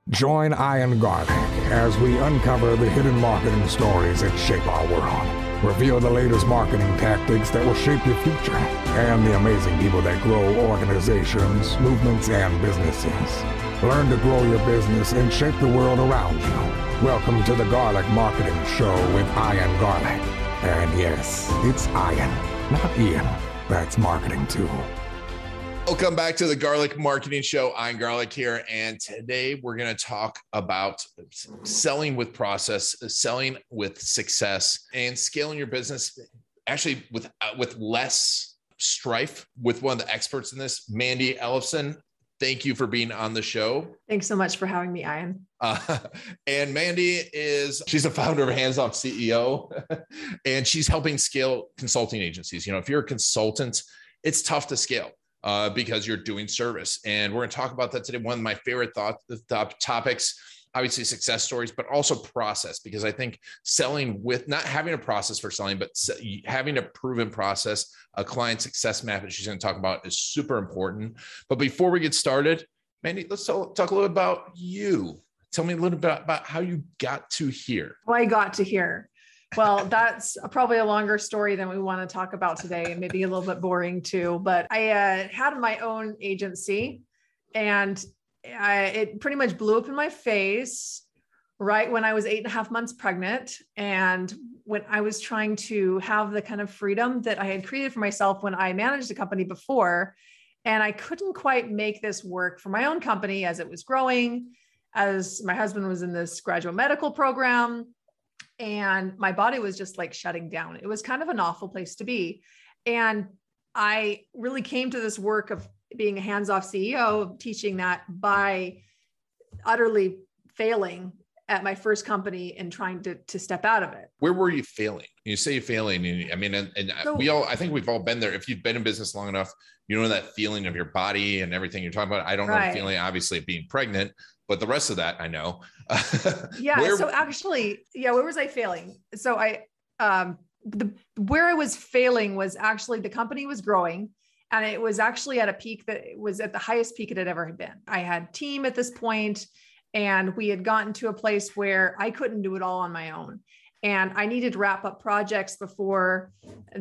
Join Ian Garlic as we uncover the hidden marketing stories that shape our world, reveal the latest marketing tactics that will shape your future, and the amazing people that grow organizations, movements, and businesses. Learn to grow your business and shape the world around you. Welcome to the Garlic Marketing Show with Ian Garlic. And yes, it's Ian, not Ian. That's marketing too. Welcome back to the Garlic Marketing Show. Ian Garlic here, and today we're going to talk about selling with process, selling with success, and scaling your business actually with less strife with one of the experts in this, Mandy Ellefson. Thank you for being on the show. Thanks so much for having me, Ian. And Mandy she's a founder of Hands Off CEO, and she's helping scale consulting agencies. You know, if you're a consultant, it's tough to scale. Because you're doing service. And we're going to talk about that today. One of my favorite topics, obviously success stories, but also process, because I think selling with not having a process for selling, but having a proven process, a client success map that she's going to talk about is super important. But before we get started, Mandy, let's talk a little about you. Tell me a little bit about how you got to here. Well, I got to here. Well, that's probably a longer story than we want to talk about today, and maybe a little bit boring too. But I had my own agency, and it pretty much blew up in my face right when I was 8.5 months pregnant. And when I was trying to have the kind of freedom that I had created for myself when I managed a company before, and I couldn't quite make this work for my own company as it was growing, as my husband was in this graduate medical program. And my body was just like shutting down. It was kind of an awful place to be. And I really came to this work of being a hands-off CEO, teaching that by utterly failing at my first company and trying to step out of it. Where were you failing? You say you're failing. I mean, I think we've all been there. If you've been in business long enough, you know that feeling of your body and everything you're talking about. I don't know the feeling, obviously, of being pregnant, but the rest of that I know. Yeah. Where was I failing? So where I was failing was actually the company was growing, and it was actually at a peak that was at the highest peak it had ever been. I had team at this point, and we had gotten to a place where I couldn't do it all on my own. And I needed to wrap up projects before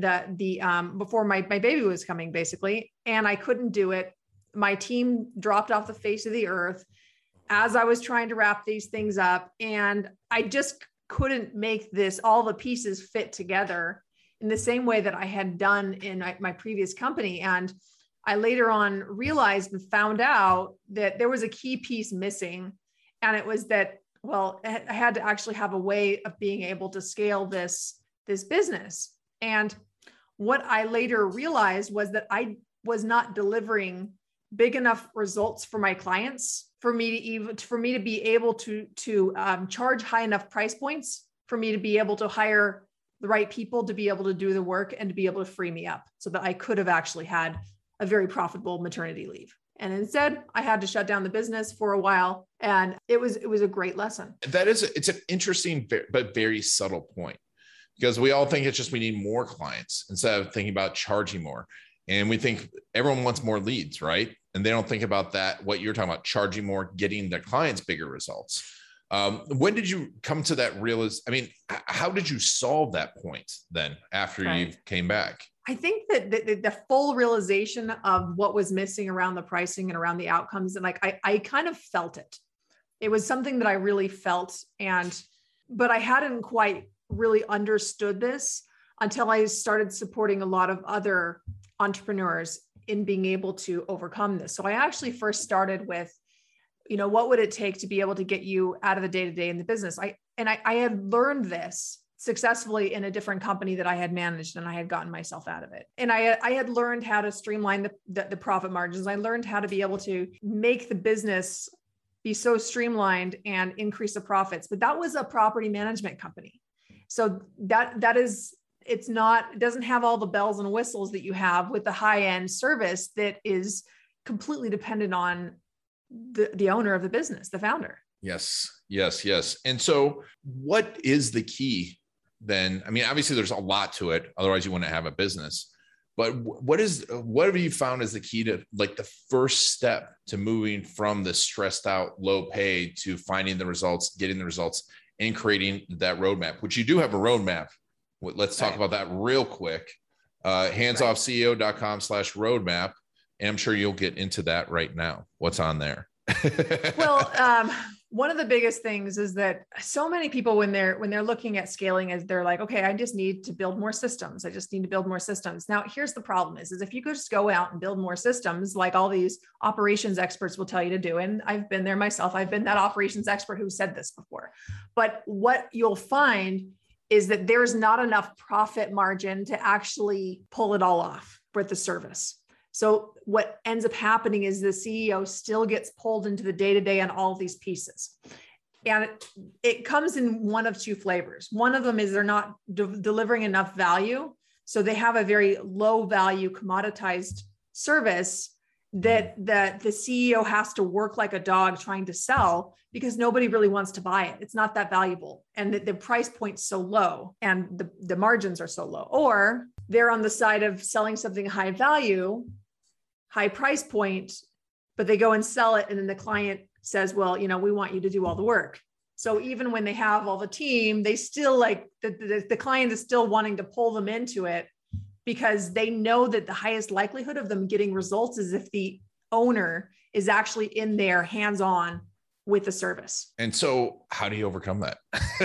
before my baby was coming, basically. And I couldn't do it. My team dropped off the face of the earth as I was trying to wrap these things up. And I just couldn't make all the pieces fit together in the same way that I had done in my previous company. And I later on realized and found out that there was a key piece missing. And it was that, well, I had to actually have a way of being able to scale this business. And what I later realized was that I was not delivering big enough results for my clients for me to be able to charge high enough price points for me to be able to hire the right people to be able to do the work and to be able to free me up so that I could have actually had a very profitable maternity leave. And instead, I had to shut down the business for a while. And it was a great lesson. It's an interesting, but very subtle point, because we all think it's just, we need more clients instead of thinking about charging more. And we think everyone wants more leads, right? And they don't think about that, what you're talking about, charging more, getting their clients bigger results. When did you come to that how did you solve that point then after you came back? I think that the full realization of what was missing around the pricing and around the outcomes, and I kind of felt it. It was something that I really felt, but I hadn't quite really understood this until I started supporting a lot of other entrepreneurs in being able to overcome this. So I actually first started with, what would it take to be able to get you out of the day-to-day in the business? I had learned this successfully in a different company that I had managed, and I had gotten myself out of it. And I had learned how to streamline the profit margins. I learned how to be able to make the business be so streamlined and increase the profits. But that was a property management company. So it doesn't have all the bells and whistles that you have with the high-end service that is completely dependent on the owner of the business, the founder. Yes. And so what is the key then? I mean, obviously there's a lot to it. Otherwise you wouldn't have a business, But what have you found is the key to like the first step to moving from the stressed out low pay to finding the results, getting the results, and creating that roadmap, which you do have a roadmap. Let's talk about that real quick. Handsoffceo.com/roadmap. And I'm sure you'll get into that right now. What's on there? Well, one of the biggest things is that so many people, when they're looking at scaling, is they're like, okay, I just need to build more systems. I just need to build more systems. Now, here's the problem is if you could just go out and build more systems, like all these operations experts will tell you to do, and I've been there myself, I've been that operations expert who said this before, but what you'll find is that there's not enough profit margin to actually pull it all off with the service. So what ends up happening is the CEO still gets pulled into the day-to-day on all of these pieces. And it comes in one of two flavors. One of them is they're not delivering enough value. So they have a very low value commoditized service that the CEO has to work like a dog trying to sell because nobody really wants to buy it. It's not that valuable. And the price point's so low and the margins are so low. Or they're on the side of selling something high value, high price point, but they go and sell it. And then the client says, well, we want you to do all the work. So even when they have all the team, they still like the client is still wanting to pull them into it because they know that the highest likelihood of them getting results is if the owner is actually in there hands-on with the service. And so how do you overcome that?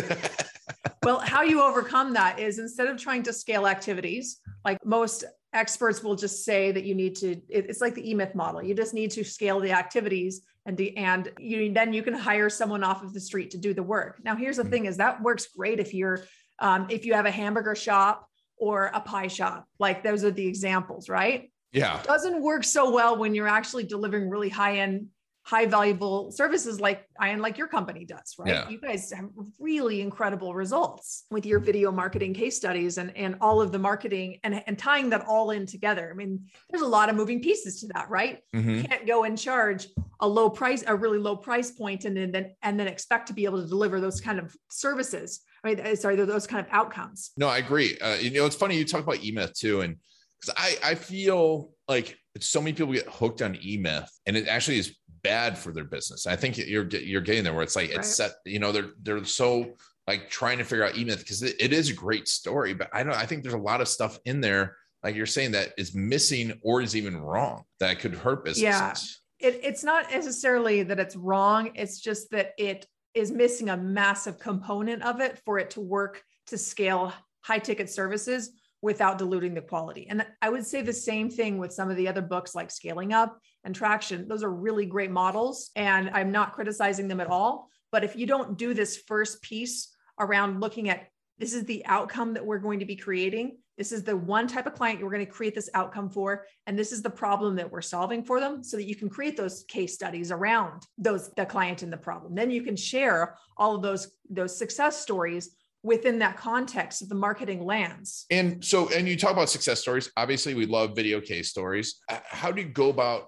Well, how you overcome that is instead of trying to scale activities, like most experts will just say that you need to, it's like the E-Myth model. You just need to scale the activities then you can hire someone off of the street to do the work. Now, here's the thing is that works great if you have a hamburger shop or a pie shop, like those are the examples, right? Yeah. It doesn't work so well when you're actually delivering really high-end, high valuable services like your company does, right? Yeah. You guys have really incredible results with your video marketing case studies and all of the marketing and tying that all in together. I mean, there's a lot of moving pieces to that, right? Mm-hmm. You can't go and charge a really low price point and then expect to be able to deliver those kind of services. Those kind of outcomes. No, I agree. It's funny you talk about E-Myth too. And because I feel like so many people get hooked on E-Myth and it actually is bad for their business. I think you're getting there where it's like, right. It's set, they're so like trying to figure out E-Myth because it is a great story, but I think there's a lot of stuff in there, like you're saying, that is missing or is even wrong that could hurt businesses. Yeah. It's not necessarily that it's wrong. It's just that it is missing a massive component of it for it to work to scale high ticket services without diluting the quality. And I would say the same thing with some of the other books like Scaling Up and Traction. Those are really great models and I'm not criticizing them at all. But if you don't do this first piece around looking at, this is the outcome that we're going to be creating. This is the one type of client you're going to create this outcome for. And this is the problem that we're solving for them so that you can create those case studies around the client and the problem. Then you can share all of those success stories within that context of the marketing lens. And you talk about success stories. Obviously, we love video case stories. How do you go about,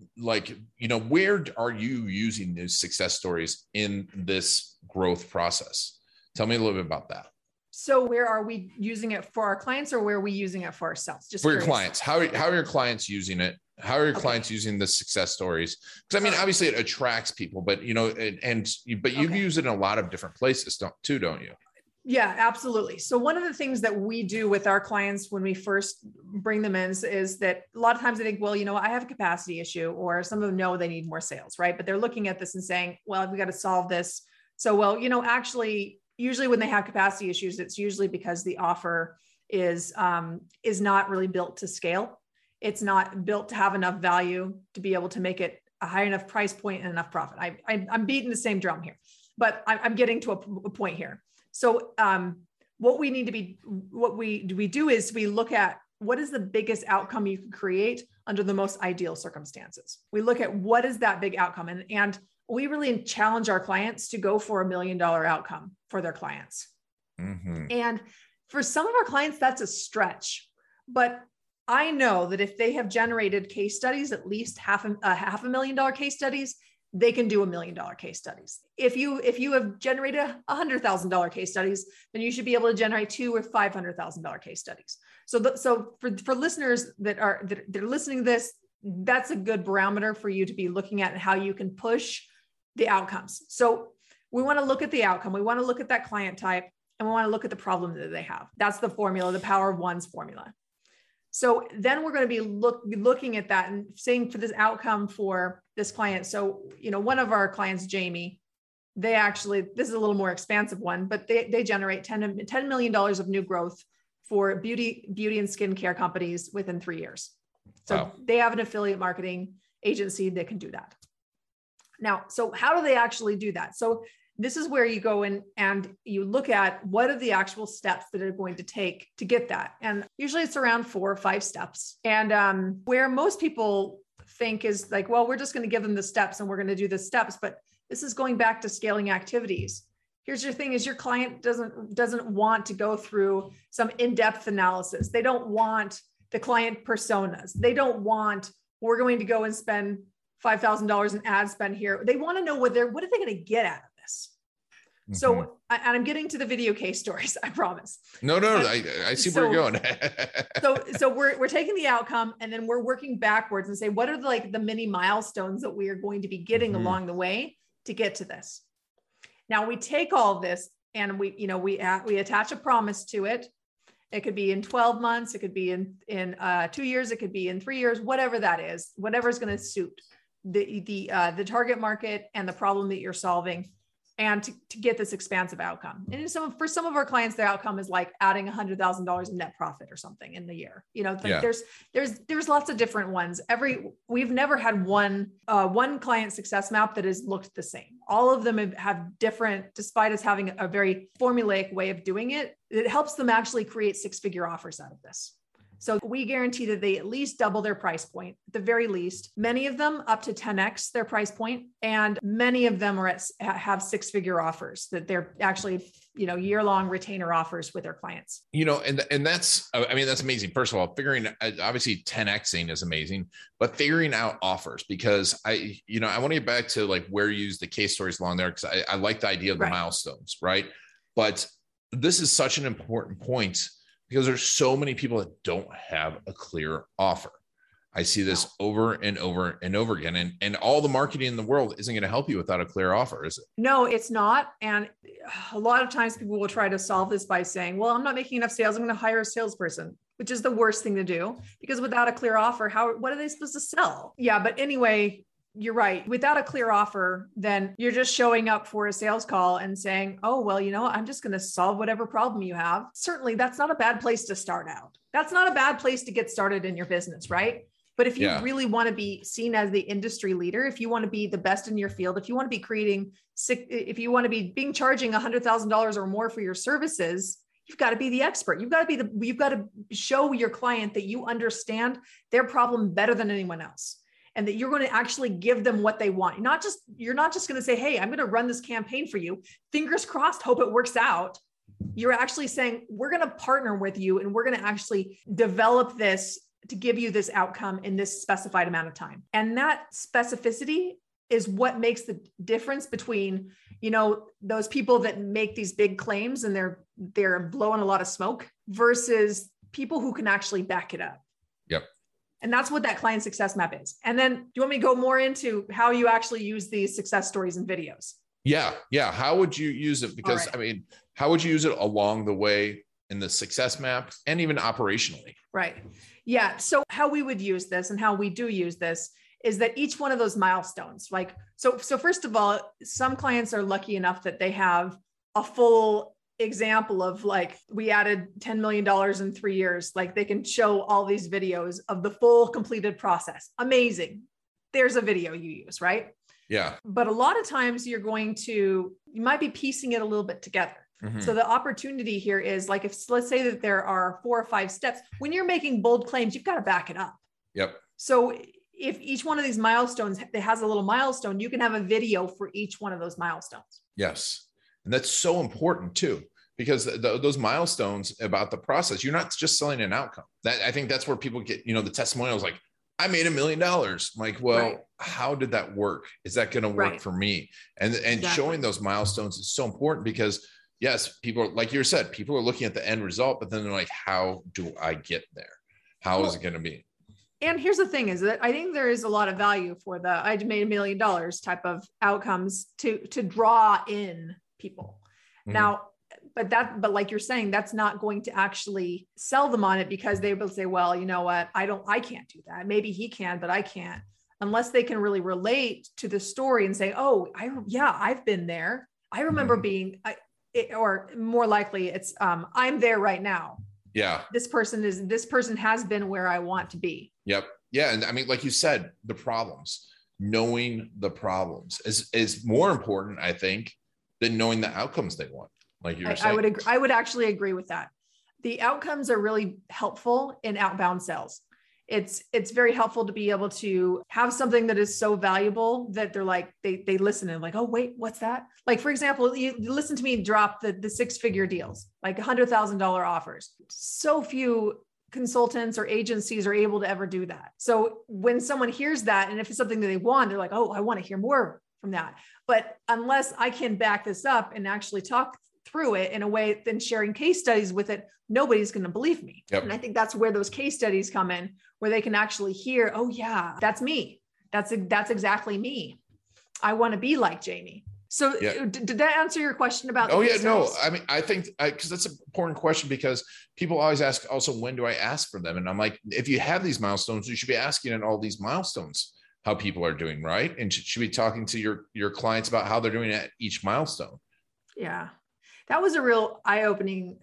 where are you using these success stories in this growth process? Tell me a little bit about that. So where are we using it for our clients or where are we using it for ourselves? Just for your clients. How are your clients using it? How are your clients using the success stories? Because obviously it attracts people, but you use it in a lot of different places, don't you? Yeah, absolutely. So one of the things that we do with our clients when we first bring them in is that a lot of times they think, well, I have a capacity issue, or some of them know they need more sales, right? But they're looking at this and saying, well, we got to solve this. So, actually, usually when they have capacity issues, it's usually because the offer is not really built to scale. It's not built to have enough value to be able to make it a high enough price point and enough profit. I'm beating the same drum here, but I'm getting to a point here. So what we do is we look at what is the biggest outcome you can create under the most ideal circumstances. We look at what is that big outcome, and we really challenge our clients to go for $1 million outcome for their clients. Mm-hmm. And for some of our clients, that's a stretch, but I know that if they have generated case studies, at least $500,000 case studies, they can do $1 million case studies. If you have generated $100,000 case studies, then you should be able to generate $200,000 or $500,000 case studies. So for listeners that are listening to this, that's a good barometer for you to be looking at how you can push the outcomes. So we want to look at the outcome. We want to look at that client type, and we want to look at the problem that they have. That's the formula, the power of one's formula. So then we're going to be looking at that and saying for this outcome for this client. So, one of our clients, Jamie, this is a little more expansive one, but they generate $10 million of new growth for beauty and skincare companies within 3 years. So wow. They have an affiliate marketing agency that can do that. Now, so how do they actually do that? So this is where you go in and you look at what are the actual steps that are going to take to get that. And usually it's around 4 or 5 steps. And where most people think is like, well, we're just going to give them the steps and we're going to do the steps. But this is going back to scaling activities. Here's your thing is your client doesn't want to go through some in-depth analysis. They don't want the client personas. They don't want, we're going to go and spend $5,000 in ad spend here. They want to know what are they going to get out of this? Mm-hmm. So, and I'm getting to the video case stories, I promise. No, I see where you're going. so we're taking the outcome and then we're working backwards and say, what are the mini milestones that we are going to be getting mm-hmm. along the way to get to this? Now we take all of this and we attach a promise to it. It could be in 12 months. It could be in 2 years. It could be in 3 years, whatever that is, whatever's going to suit the target market and the problem that you're solving, and to get this expansive outcome. And for some of our clients, the outcome is like adding $100,000 in net profit or something in the year. There's lots of different ones. We've never had one client success map that has looked the same. All of them have different, despite us having a very formulaic way of doing it. It helps them actually create 6-figure offers out of this. So we guarantee that they at least double their price point, at the very least. Many of them up to 10x their price point, and many of them have 6-figure offers that they're actually, year-long retainer offers with their clients. And that's amazing. First of all, obviously 10xing is amazing, but figuring out offers, because I want to get back to like where you use the case stories along there, because I like the idea of the milestones, right? But this is such an important point, because there's so many people that don't have a clear offer. I see this over and over and over again. And all the marketing in the world isn't going to help you without a clear offer, is it? No, it's not. And a lot of times people will try to solve this by saying, well, I'm not making enough sales. I'm going to hire a salesperson, which is the worst thing to do, because without a clear offer, what are they supposed to sell? Yeah. But anyway, you're right. Without a clear offer, then you're just showing up for a sales call and saying, oh, well, I'm just going to solve whatever problem you have. Certainly, that's not a bad place to start out. That's not a bad place to get started in your business, right? But if you really want to be seen as the industry leader, if you want to be the best in your field, if you want to be charging $100,000 or more for your services, you've got to be the expert. You've got to show your client that you understand their problem better than anyone else, and that you're going to actually give them what they want. You're not just going to say, hey, I'm going to run this campaign for you. Fingers crossed, hope it works out. You're actually saying, we're going to partner with you and we're going to actually develop this to give you this outcome in this specified amount of time. And that specificity is what makes the difference between, those people that make these big claims and they're blowing a lot of smoke versus people who can actually back it up. Yep. And that's what that client success map is. And then do you want me to go more into how you actually use these success stories and videos? Yeah. How would you use it? Because how would you use it along the way in the success map and even operationally? Right. Yeah. So how we would use this and how we do use this is that each one of those milestones, so first of all, some clients are lucky enough that they have a full example of we added $10 million in 3 years. They can show all these videos of the full completed process. Amazing. There's a video you use, right? Yeah. But a lot of times you might be piecing it a little bit together. Mm-hmm. So the opportunity here is let's say that there are 4 or 5 steps. When you're making bold claims, you've got to back it up. Yep. So if each one of these milestones that has a little milestone, you can have a video for each one of those milestones. Yes. And that's so important too, because those milestones about the process, you're not just selling an outcome. I think that's where people get, the testimonials I made $1 million. How did that work? Is that going to work for me? And exactly. Showing those milestones is so important because, yes, people, like you said, people are looking at the end result, but then they're like, how do I get there? How is it going to be? And here's the thing is that I think there is a lot of value for the I made $1 million type of outcomes to draw in people. Mm-hmm. Now, but like you're saying, that's not going to actually sell them on it, because they will say, well, you know what? I can't do that. Maybe he can, but I can't, unless they can really relate to the story and say, oh, I've been there. I remember being, or more likely it's, I'm there right now. Yeah. This person has been where I want to be. Yep. Yeah. And I mean, like you said, the problems, knowing the problems is more important, I think, than knowing the outcomes they want. Like you were saying. I would actually agree with that. The outcomes are really helpful in outbound sales. It's very helpful to be able to have something that is so valuable that they're like, they listen and like, oh, wait, what's that? Like, for example, you listen to me drop the 6-figure deals, like $100,000 offers. So few consultants or agencies are able to ever do that. So when someone hears that, and if it's something that they want, they're like, oh, I want to hear more from that. But unless I can back this up and actually talk through it in a way than sharing case studies with it, nobody's going to believe me. Yep. And I think that's where those case studies come in, where they can actually hear, oh yeah, that's me. That's exactly me. I want to be like Jamie. So did that answer your question about? Oh yeah, no, I mean, I think, because that's an important question, because people always ask also, when do I ask for them? And I'm like, if you have these milestones, you should be asking at all these milestones how people are doing, right? And should be talking to your clients about how they're doing at each milestone. Yeah. That was a real eye-opening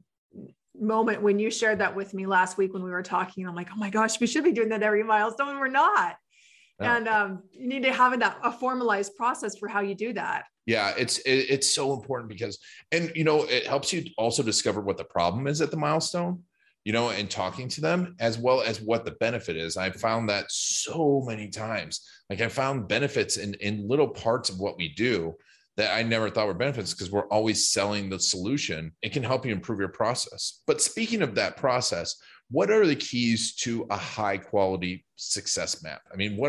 moment when you shared that with me last week when we were talking. I'm like, oh my gosh, we should be doing that every milestone. We're not. Oh. And you need to have a formalized process for how you do that. Yeah, it's so important, because, and it helps you also discover what the problem is at the milestone, and talking to them, as well as what the benefit is. I've found that so many times. Like, I found benefits in little parts of what we do that I never thought were benefits, because we're always selling the solution. It can help you improve your process. But speaking of that process, what are the keys to a high quality success map? I mean,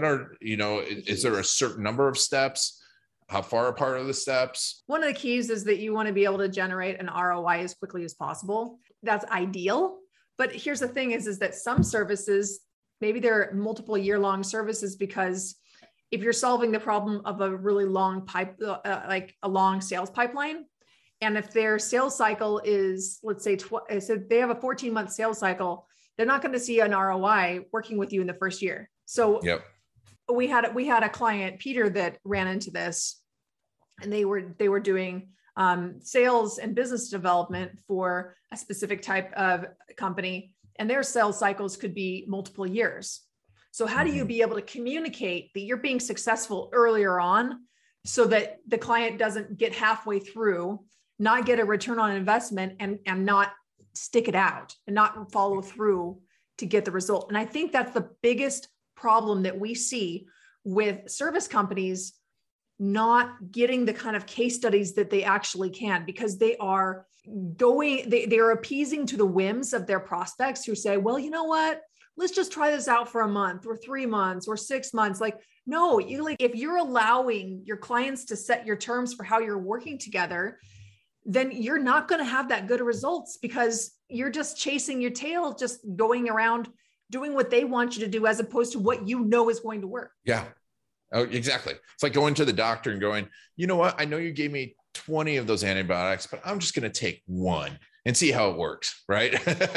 is there a certain number of steps? How far apart are the steps? One of the keys is that you want to be able to generate an ROI as quickly as possible. That's ideal. But here's the thing is that some services, maybe they're multiple year-long services, because if you're solving the problem of a really long like a long sales pipeline, and if their sales cycle is, let's say, so they have a 14-month sales cycle, they're not going to see an ROI working with you in the first year. So yep. we had a client, Peter, that ran into this, and they were doing sales and business development for a specific type of company, and their sales cycles could be multiple years. So how do you be able to communicate that you're being successful earlier on, so that the client doesn't get halfway through, not get a return on investment, and not stick it out and not follow through to get the result? And I think that's the biggest problem that we see with service companies not getting the kind of case studies that they actually can, because they are appeasing to the whims of their prospects, who say, well, you know what? Let's just try this out for a month or 3 months or 6 months. Like, no, if you're allowing your clients to set your terms for how you're working together, then you're not going to have that good results, because you're just chasing your tail, just going around doing what they want you to do, as opposed to what is going to work. Yeah. Oh, exactly. It's like going to the doctor and going, you know what? I know you gave me 20 of those antibiotics, but I'm just going to take one and see how it works. Right.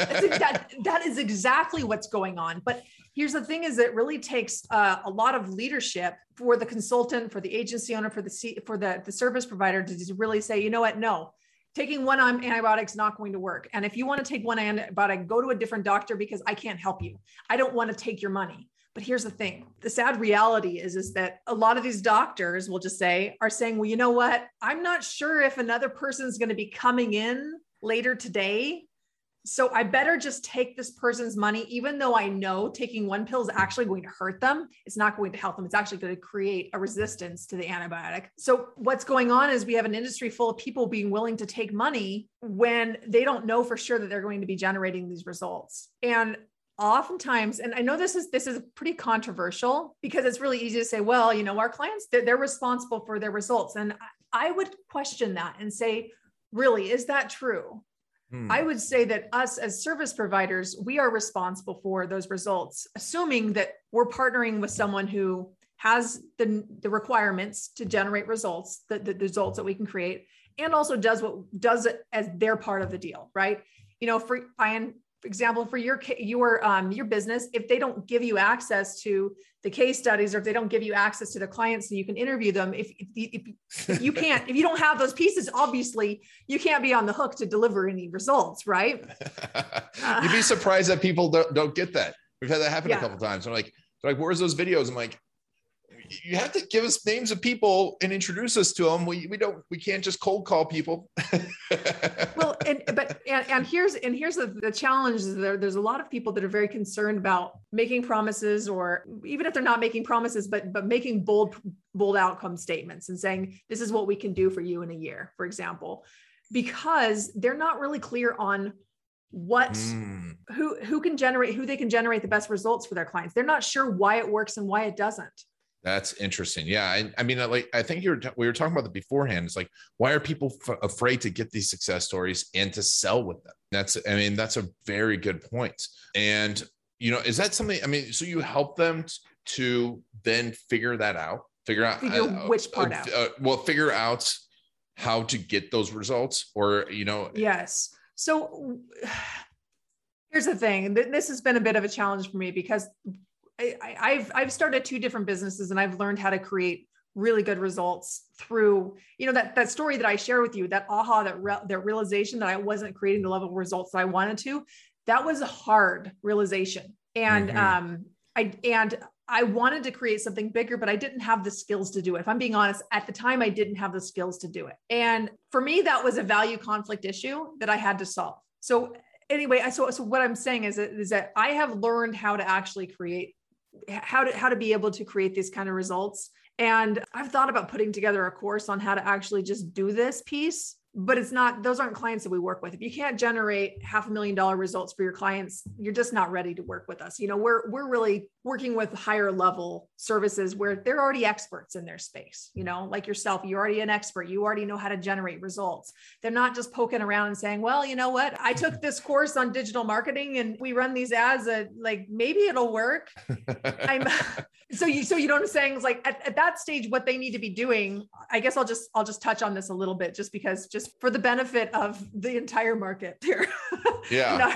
That is exactly what's going on. But here's the thing is, it really takes a lot of leadership for the consultant, for the agency owner, for the service provider to just really say, you know what? No, taking one antibiotic is not going to work. And if you want to take one antibiotic, go to a different doctor, because I can't help you. I don't want to take your money. But here's the thing. The sad reality is that a lot of these doctors are saying, well, you know what? I'm not sure if another person's going to be coming in later today, so I better just take this person's money, even though I know taking one pill is actually going to hurt them. It's not going to help them. It's actually going to create a resistance to the antibiotic. So what's going on is we have an industry full of people being willing to take money when they don't know for sure that they're going to be generating these results. And oftentimes, and I know this is pretty controversial, because it's really easy to say, well, our clients, they're responsible for their results. And I would question that and say, really, is that true? I would say that us as service providers, we are responsible for those results, assuming that we're partnering with someone who has the requirements to generate results, the results that we can create, and also does it as their part of the deal, right? You know, for example, for your business, if they don't give you access to the case studies, or if they don't give you access to the clients so you can interview them, if you don't have those pieces, obviously you can't be on the hook to deliver any results, right? You'd be surprised that people don't get that. We've had that happen a couple of times. They're like, where's those videos? I'm like, you have to give us names of people and introduce us to them. We can't just cold call people. Well, and here's the challenge is there's a lot of people that are very concerned about making promises, or even if they're not making promises, but making bold outcome statements and saying, this is what we can do for you in a year, for example, because they're not really clear on who they can generate the best results for their clients. They're not sure why it works and why it doesn't. That's interesting. Yeah. I mean, I think we were talking about it beforehand. It's like, why are people afraid to get these success stories and to sell with them? That's a very good point. And, you know, is that something, so you help them to then figure which part out. Figure out how to get those results, or, you know. Yes. So here's the thing. This has been a bit of a challenge for me, because I've started 2 different businesses, and I've learned how to create really good results through, you know, that story that I share with you, that aha, that realization that I wasn't creating the level of results that I wanted to. That was a hard realization. And I wanted to create something bigger, but I didn't have the skills to do it. If I'm being honest, at the time, I didn't have the skills to do it. And for me, that was a value conflict issue that I had to solve. So anyway, so what I'm saying is that I have learned how to actually create, how to be able to create these kind of results. And I've thought about putting together a course on how to actually just do this piece, but those aren't clients that we work with. If you can't generate $500,000 results for your clients, you're just not ready to work with us. You know, we're really working with higher level services where they're already experts in their space, you know, like yourself, you're already an expert. You already know how to generate results. They're not just poking around and saying, well, you know what, I took this course on digital marketing and we run these ads like, maybe it'll work. So you know what I'm saying? It's like at that stage, what they need to be doing, I guess I'll just touch on this a little bit, just for the benefit of the entire market here. Yeah.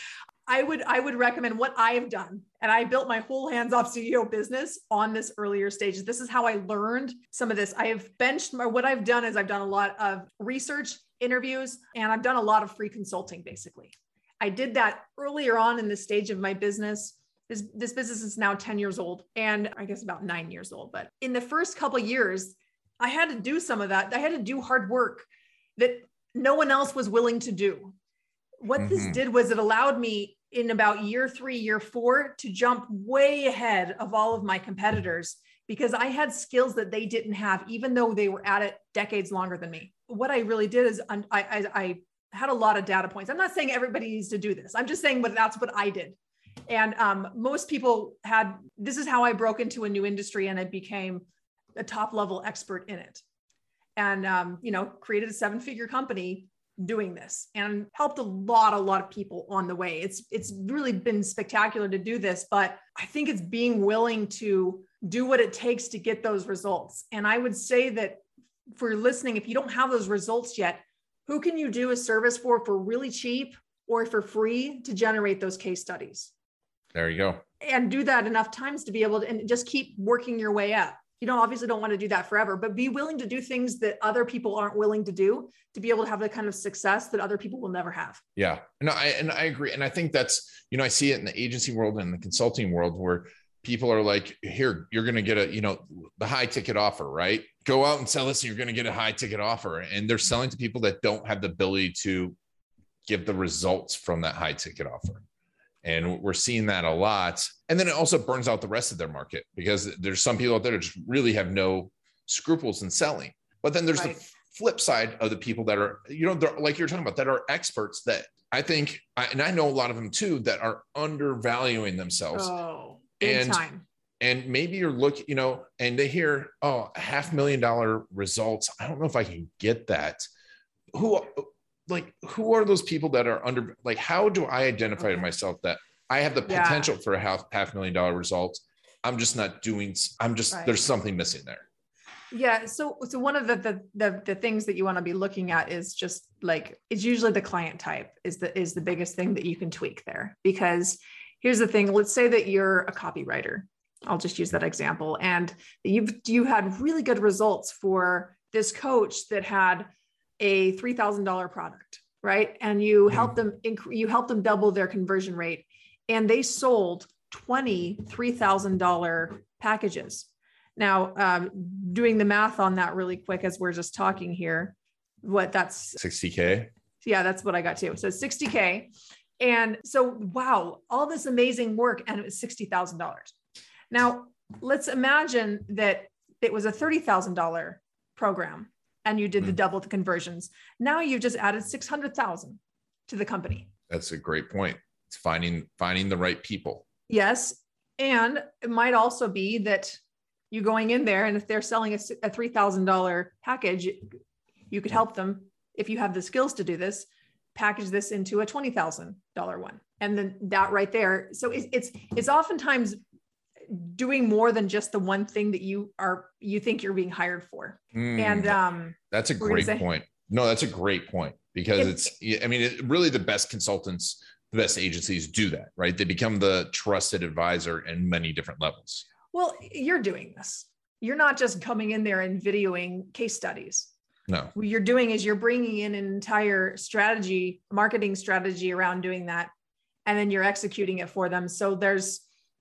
I would recommend what I have done. And I built my whole hands-off CEO business on this earlier stage. This is how I learned some of this. I have what I've done is I've done a lot of research, interviews, and I've done a lot of free consulting, basically. I did that earlier on in the stage of my business. This business is now 10 years old, and I guess about 9 years old. But in the first couple of years, I had to do some of that. I had to do hard work that no one else was willing to do. What this did was it allowed me in about year 3, year 4 to jump way ahead of all of my competitors, because I had skills that they didn't have, even though they were at it decades longer than me. What I really did is I had a lot of data points. I'm not saying everybody needs to do this. I'm just saying that's what I did. And most people this is how I broke into a new industry, and I became a top level expert in it. And, created a 7-figure company doing this, and helped a lot of people on the way. It's really been spectacular to do this, but I think it's being willing to do what it takes to get those results. And I would say that for listening, if you don't have those results yet, who can you do a service for really cheap or for free to generate those case studies? There you go. And do that enough times to be able to, and just keep working your way up. You obviously don't want to do that forever, but be willing to do things that other people aren't willing to do to be able to have the kind of success that other people will never have. Yeah, no, I agree. And I think that's, I see it in the agency world and the consulting world where people are like, here, you're going to get the high ticket offer, right? Go out and sell this and you're going to get a high ticket offer. And they're selling to people that don't have the ability to give the results from that high ticket offer. And we're seeing that a lot. And then it also burns out the rest of their market, because there's some people out there that just really have no scruples in selling. But then there's the flip side of the people that are, they're, like you're talking about, that are experts that I think, and I know a lot of them too, that are undervaluing themselves. Oh, big time. And maybe you're looking, and they hear, $500,000 results. I don't know if I can get that. who are those people that are under, like, how do I identify to myself that I have the potential for a $500,000 result? I'm just not doing, there's something missing there. Yeah. So one of the things that you want to be looking at is just like, it's usually the client type is the biggest thing that you can tweak there. Because here's the thing, let's say that you're a copywriter. I'll just use that example. And you had really good results for this coach that had a $3,000 product, right? And you helped them double their conversion rate, and they sold 20 $3,000 packages. Now, doing the math on that really quick as we're just talking here, that's 60K. Yeah, that's what I got too. So 60K. And so, wow, all this amazing work, and it was $60,000. Now, let's imagine that it was a $30,000 program and you did the double the conversions. Now you've just added 600,000 to the company. That's a great point. It's finding the right people. Yes. And it might also be that you going in there, and if they're selling a $3,000 package, you could help them, if you have the skills to do this, package this into a $20,000 one. And then that right there. So it's oftentimes doing more than just the one thing that you think you're being hired for. And that's a great point. No, that's a great point, because really the best consultants, the best agencies do that, right? They become the trusted advisor in many different levels. Well, you're doing this. You're not just coming in there and videoing case studies. No. What you're doing is you're bringing in an entire marketing strategy around doing that, and then you're executing it for them. So there's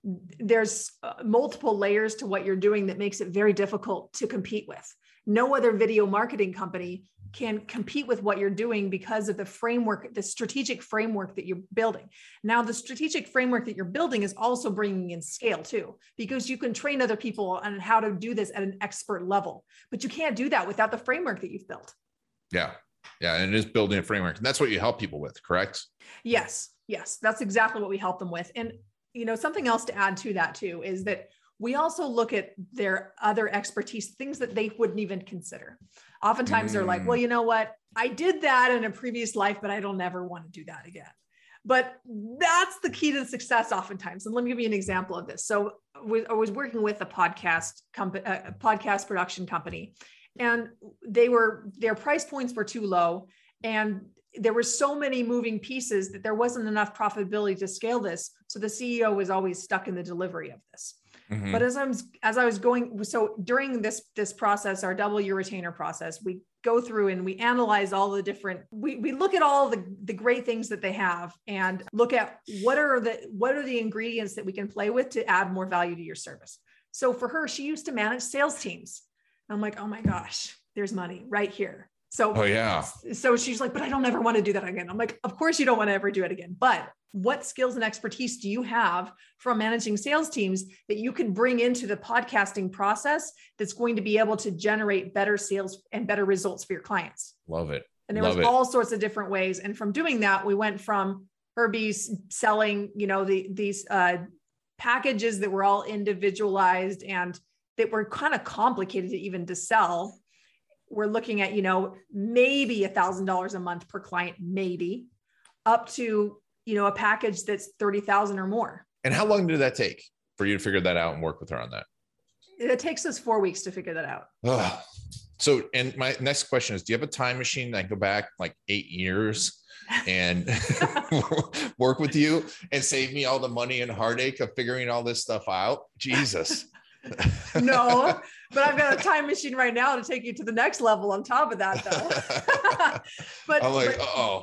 multiple layers to what you're doing that makes it very difficult to compete with. No other video marketing company can compete with what you're doing because of the framework, the strategic framework that you're building. Now, the strategic framework that you're building is also bringing in scale too, because you can train other people on how to do this at an expert level, but you can't do that without the framework that you've built. Yeah. Yeah. And it is building a framework, and that's what you help people with, correct? Yes. That's exactly what we help them with. And something else to add to that too, is that we also look at their other expertise, things that they wouldn't even consider. Oftentimes they're like, well, you know what? I did that in a previous life, but I don't ever want to do that again. But that's the key to success oftentimes. And let me give you an example of this. So I was working with a podcast production company, and their price points were too low. And there were so many moving pieces that there wasn't enough profitability to scale this. So the CEO was always stuck in the delivery of this. But as I was going, so during this process, our double your retainer process, we go through and we analyze all the different, we look at all the great things that they have, and look at what are the ingredients that we can play with to add more value to your service. So for her, she used to manage sales teams. I'm like, oh my gosh, there's money right here. So, so she's like, but I don't ever want to do that again. I'm like, of course you don't want to ever do it again, but what skills and expertise do you have from managing sales teams that you can bring into the podcasting process that's going to be able to generate better sales and better results for your clients? Love it. And there was all sorts of different ways. And from doing that, we went from Herbie's selling, these packages that were all individualized and that were kind of complicated to sell. We're looking at, maybe $1,000 a month per client, maybe, up to, a package that's 30,000 or more. And how long did that take for you to figure that out and work with her on that? It takes us 4 weeks to figure that out. So, and my next question is, do you have a time machine that I go back like 8 years and work with you and save me all the money and heartache of figuring all this stuff out? Jesus. No, but I've got a time machine right now to take you to the next level on top of that, though. But I'm like,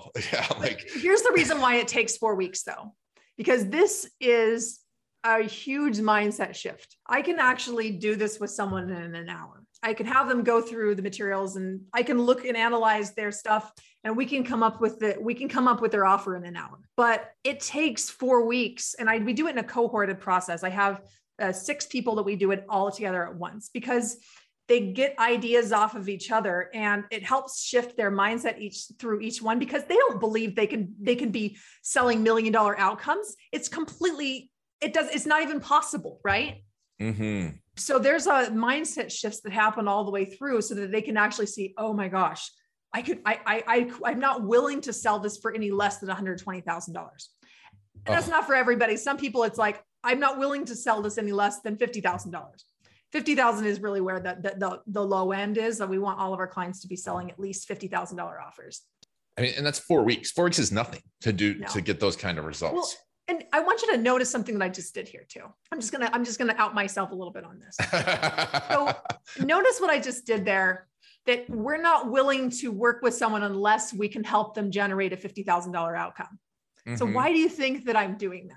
here's the reason why it takes 4 weeks, though, because this is a huge mindset shift. I can actually do this with someone in an hour. I can have them go through the materials, and I can look and analyze their stuff, and we can come up with their offer in an hour. But it takes 4 weeks, and we do it in a cohorted process. I have 6 people that we do it all together at once, because they get ideas off of each other, and it helps shift their mindset through each one, because they don't believe they can be selling $1 million outcomes. It's not even possible. Right. Mm-hmm. So there's a mindset shifts that happen all the way through, so that they can actually see, oh my gosh, I'm not willing to sell this for any less than $120,000. And that's not for everybody. Some people, it's like, I'm not willing to sell this any less than $50,000. 50,000 is really where the low end is. That we want all of our clients to be selling at least $50,000 offers. I mean, and that's 4 weeks. 4 weeks is nothing to do to get those kind of results. Well, and I want you to notice something that I just did here too. I'm just gonna out myself a little bit on this. So notice what I just did there, that we're not willing to work with someone unless we can help them generate a $50,000 outcome. Mm-hmm. So why do you think that I'm doing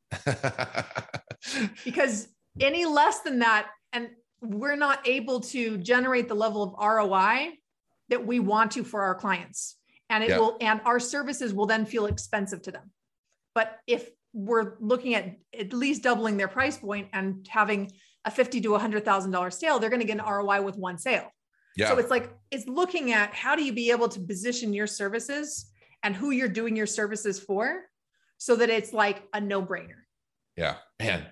that? Because any less than that, and we're not able to generate the level of ROI that we want to for our clients. And and our services will then feel expensive to them. But if we're looking at least doubling their price point and having a $50,000 to $100,000 sale, they're going to get an ROI with one sale. Yeah. So it's looking at how do you be able to position your services and who you're doing your services for so that it's like a no-brainer. Yeah, man,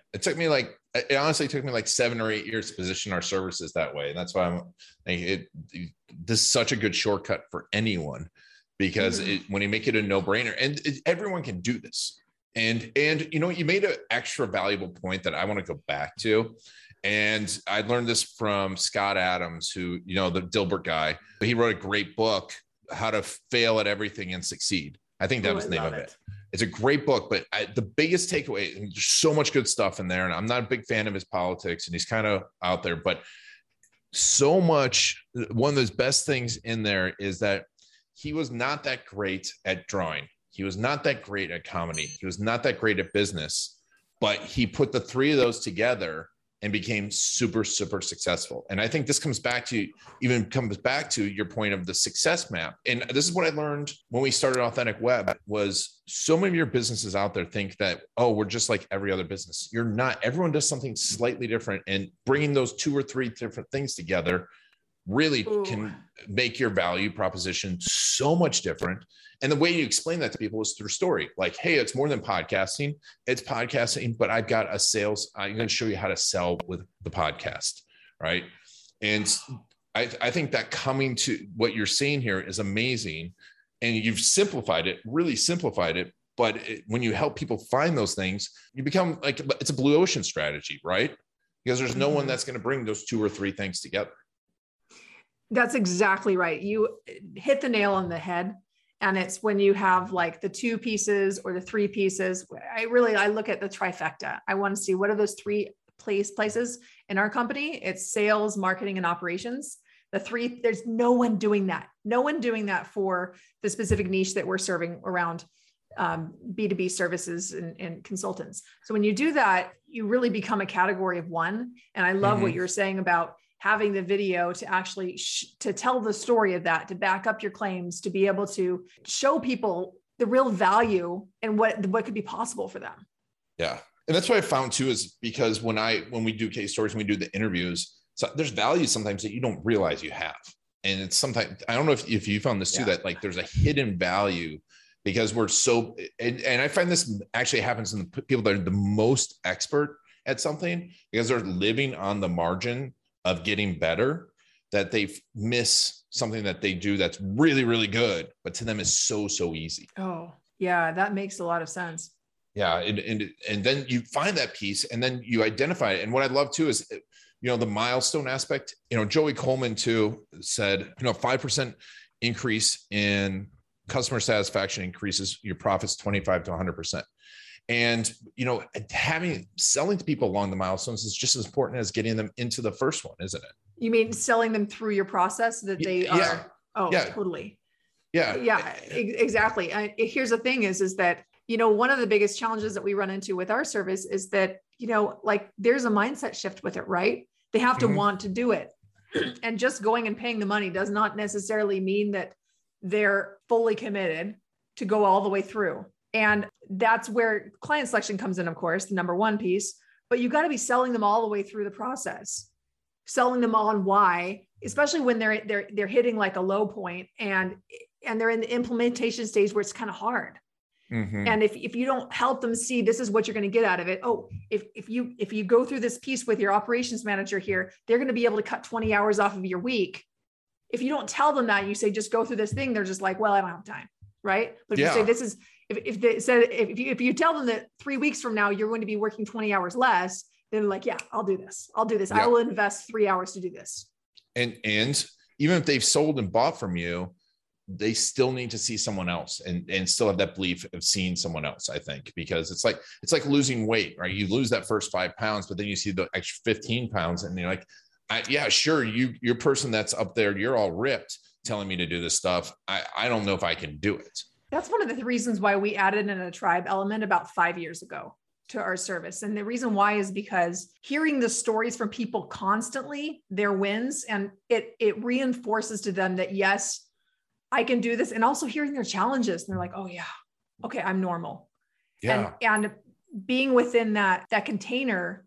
it honestly took me like 7 or 8 years to position our services that way. And that's why this is such a good shortcut for anyone, because when you make it a no-brainer, and everyone can do this. And you made an extra valuable point that I want to go back to. And I learned this from Scott Adams, who, the Dilbert guy. He wrote a great book, How to Fail at Everything and Succeed. I think that was the name of it. It's a great book, but the biggest takeaway, and there's so much good stuff in there, and I'm not a big fan of his politics, and he's kind of out there, but so much, one of those best things in there is that he was not that great at drawing. He was not that great at comedy. He was not that great at business, but he put the three of those together and became super, super successful. And I think this comes back to your point of the success map. And this is what I learned when we started Authentic Web, was so many of your businesses out there think that, we're just like every other business. You're not. Everyone does something slightly different, and bringing those 2 or 3 different things together really can make your value proposition so much different. And the way you explain that to people is through story. Like, hey, it's more than podcasting. It's podcasting, but I've got I'm going to show you how to sell with the podcast, right? And I think that coming to what you're saying here is amazing. And you've really simplified it. But when you help people find those things, you become it's a blue ocean strategy, right? Because there's no one that's going to bring those 2 or 3 things together. That's exactly right. You hit the nail on the head. And it's when you have like the 2 pieces or the 3 pieces, I look at the trifecta. I want to see what are those 3 places in our company. It's sales, marketing, and operations. The 3, there's no one doing that. No one doing that for the specific niche that we're serving around B2B services and consultants. So when you do that, you really become a category of one. And I love what you're saying about having the video to actually to tell the story of that, to back up your claims, to be able to show people the real value and what could be possible for them. Yeah. And that's what I found too, is because when we do case stories, when we do the interviews, so there's value sometimes that you don't realize you have. And it's sometimes, I don't know if you found this too, that like there's a hidden value because we're so, and I find this actually happens in the people that are the most expert at something, because they're living on the margin of getting better, that they miss something that they do that's really, really good, but to them is so, so easy. Oh yeah. That makes a lot of sense. Yeah. And then you find that piece and then you identify it. And what I love too is, the milestone aspect. Joey Coleman too said, 5% increase in customer satisfaction increases your profits 25 to 100%. And, selling to people along the milestones is just as important as getting them into the first one, isn't it? You mean selling them through your process that they are? Yeah. Oh, yeah. Totally. Yeah. Yeah, exactly. Here's the thing is that, one of the biggest challenges that we run into with our service is that, there's a mindset shift with it, right? They have to want to do it. And just going and paying the money does not necessarily mean that they're fully committed to go all the way through. And that's where client selection comes in, of course, the number one piece, but you got to be selling them all the way through the process, selling them on why, especially when they're hitting like a low point and they're in the implementation stage where it's kind of hard. And if you don't help them see this is what you're going to get out of it. Oh, if you go through this piece with your operations manager here, they're going to be able to cut 20 hours off of your week if you don't tell them that, you say, just go through this thing, they're just like, well, I don't have time. Right. But if you say, this is, if you tell them that 3 weeks from now, you're going to be working 20 hours less, they're like, yeah, I'll do this. Yeah. I will invest 3 hours to do this. And even if they've sold and bought from you, they still need to see someone else and still have that belief of seeing someone else, I think, because it's like losing weight, right? You lose that first 5 pounds, but then you see the extra 15 pounds and you're like, yeah, sure. You're person that's up there, you're all ripped telling me to do this stuff. I don't know if I can do it. That's one of the reasons why we added in a tribe element about 5 years ago to our service. And the reason why is because hearing the stories from people constantly, their wins, and it reinforces to them that, yes, I can do this. And also hearing their challenges. And they're like, oh yeah, okay, I'm normal. Yeah. And being within that container,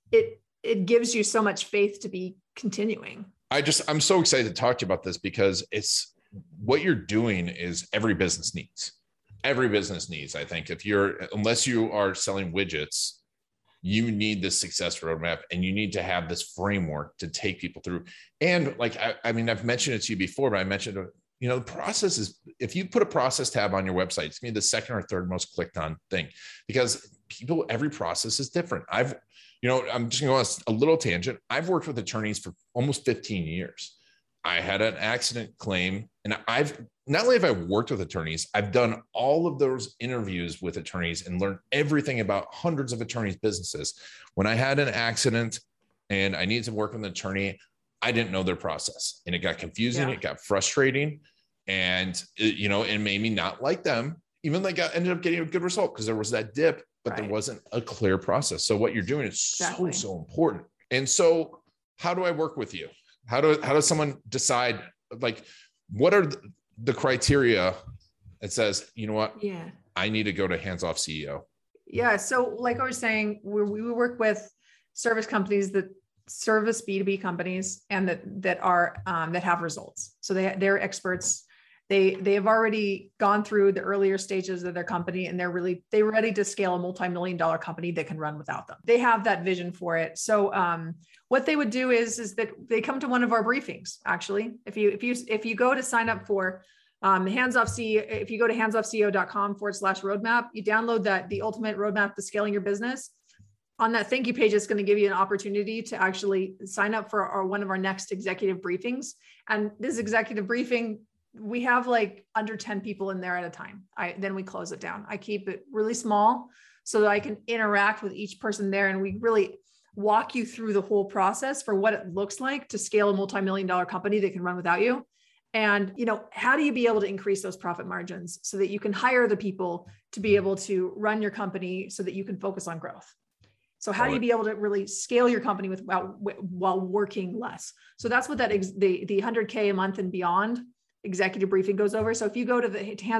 it gives you so much faith to be continuing. I'm so excited to talk to you about this because it's what you're doing is every business needs. Every business needs, I think, unless you are selling widgets, you need this success roadmap and you need to have this framework to take people through. And like, I mean, I've mentioned it to you before, but I mentioned, the process is, if you put a process tab on your website, it's gonna be the second or third most clicked on thing because every process is different. I'm just gonna go on a little tangent. I've worked with attorneys for almost 15 years. I had an accident claim and not only have I worked with attorneys, I've done all of those interviews with attorneys and learned everything about hundreds of attorneys' businesses. When I had an accident and I needed to work with an attorney, I didn't know their process and it got confusing. Yeah. It got frustrating and it made me not like them, even though I ended up getting a good result because there was that dip, but There wasn't a clear process. So what you're doing is so important. And so how do I work with you? How does someone decide, like, what are the criteria that says, you know what? Yeah, I need to go to Hands Off CEO. Yeah. So like I was saying, we work with service companies that service B2B companies and that have results. So they're experts. They have already gone through the earlier stages of their company and they're ready to scale a multi-million-dollar company that can run without them. They have that vision for it. So what they would do is that they come to one of our briefings. Actually, if you go to sign up for Hands Off CEO, if you go to handsoffceo.com/roadmap, you download the ultimate roadmap to scaling your business. On that thank you page, it's going to give you an opportunity to actually sign up for one of our next executive briefings. And this executive briefing, we have like under 10 people in there at a time. Then we close it down. I keep it really small so that I can interact with each person there. And we really walk you through the whole process for what it looks like to scale a multi-million-dollar company that can run without you. And, how do you be able to increase those profit margins so that you can hire the people to be able to run your company so that you can focus on growth? So how do you be able to really scale your company while working less? So that's what the 100K a month and beyond executive briefing goes over. So if you go to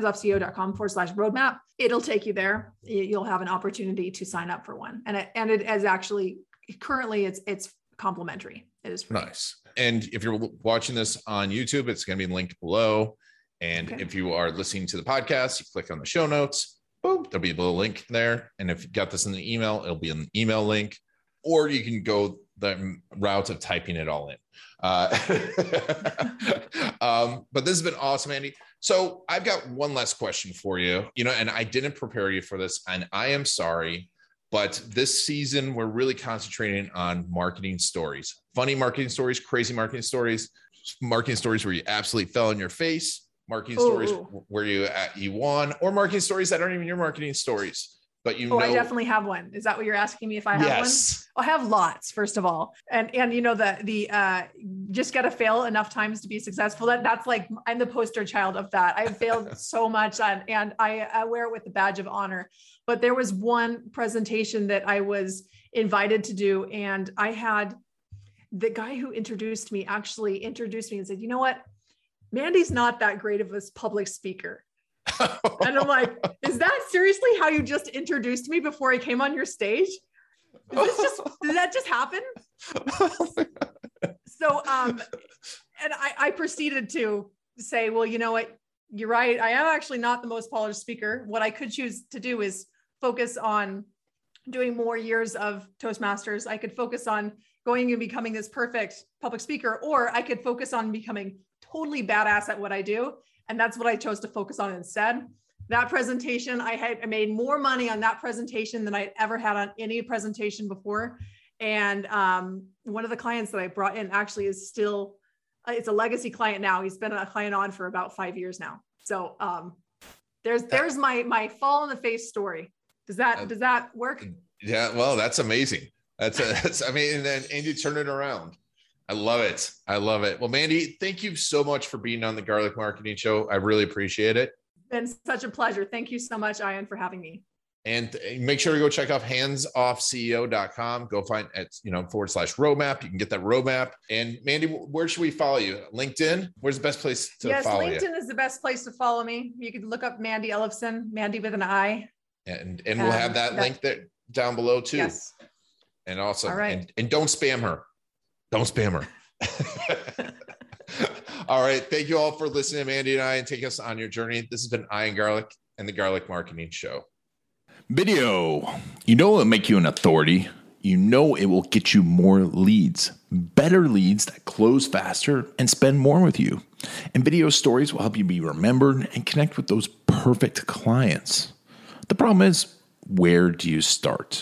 handsoffceo.com/roadmap, it'll take you there. You'll have an opportunity to sign up for one. And it is actually currently it's complimentary. It is free. Nice. And if you're watching this on YouTube, it's going to be linked below. And if you are listening to the podcast, you click on the show notes. Boom, there'll be a little link there. And if you got this in the email, it'll be an email link, or you can go the route of typing it all in. But this has been awesome, Andy. So I've got one last question for you, and I didn't prepare you for this, and I am sorry, but this season we're really concentrating on marketing stories, funny marketing stories, crazy marketing stories where you absolutely fell on your face, marketing stories where you won, or marketing stories that aren't even your marketing stories, but I definitely have one. Is that what you're asking me if I have one? I have lots, first of all. And the just got to fail enough times to be successful. That's like, I'm the poster child of that. I've failed so much and I wear it with the badge of honor. But there was one presentation that I was invited to do. And I had the guy who introduced me and said, you know what? Mandy's not that great of a public speaker. And I'm like, is that seriously how you just introduced me before I came on your stage? Did that just happen? So, and I proceeded to say, well, you know what? You're right. I am actually not the most polished speaker. What I could choose to do is focus on doing more years of Toastmasters. I could focus on going and becoming this perfect public speaker, or I could focus on becoming totally badass at what I do. And that's what I chose to focus on instead. That presentation, I made more money on that presentation than I'd ever had on any presentation before. And one of the clients that I brought in actually is still, it's a legacy client now. He's been a client on for about 5 years now. So there's my fall in the face story. Does that work? Yeah, well, that's amazing. That's I mean, and then Andy turned it around. I love it. I love it. Well, Mandy, thank you so much for being on the Garlic Marketing Show. I really appreciate it. It's been such a pleasure. Thank you so much, Ian, for having me. And make sure to go check out handsoffceo.com. Go find at, /roadmap. You can get that roadmap. And Mandy, where should we follow you? LinkedIn? Where's the best place to follow you? Yes, LinkedIn is the best place to follow me. You can look up Mandy Ellefson, Mandy with an I. And we'll have that link there down below too. Yes. And also, all right. and don't spam her. Don't spam her. All right. Thank you all for listening to Mandy and I and taking us on your journey. This has been Ian Garlic and the Garlic Marketing Show. Video. You know it will make you an authority. You know it will get you more leads, better leads that close faster and spend more with you. And video stories will help you be remembered and connect with those perfect clients. The problem is, where do you start?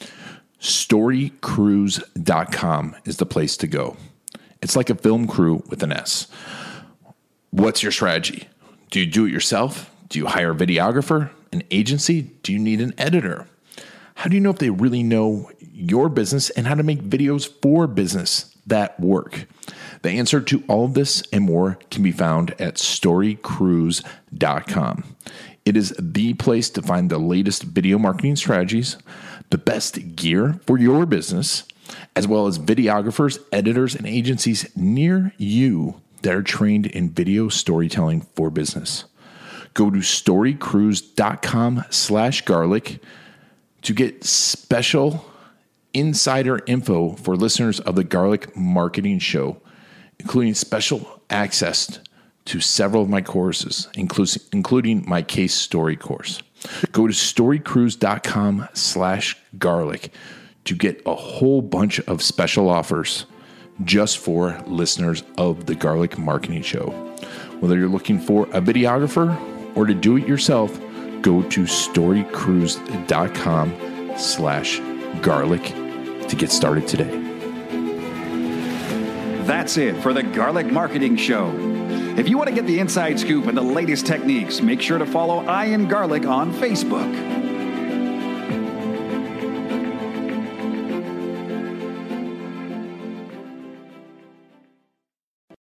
StoryCruise.com is the place to go. It's like a film crew with an S. What's your strategy? Do you do it yourself? Do you hire a videographer? An agency? Do you need an editor? How do you know if they really know your business and how to make videos for business that work? The answer to all of this and more can be found at StoryCruise.com. It is the place to find the latest video marketing strategies, the best gear for your business, as well as videographers, editors, and agencies near you that are trained in video storytelling for business. Go to StoryCruise.com/garlic to get special insider info for listeners of the Garlic Marketing Show, including special access to several of my courses, including my case story course. Go to StoryCruise.com/garlic to get a whole bunch of special offers just for listeners of the Garlic Marketing Show. Whether you're looking for a videographer or to do it yourself, go to StoryCruise.com/garlic to get started today. That's it for the Garlic Marketing Show. If you want to get the inside scoop and the latest techniques, make sure to follow Ian Garlic on Facebook.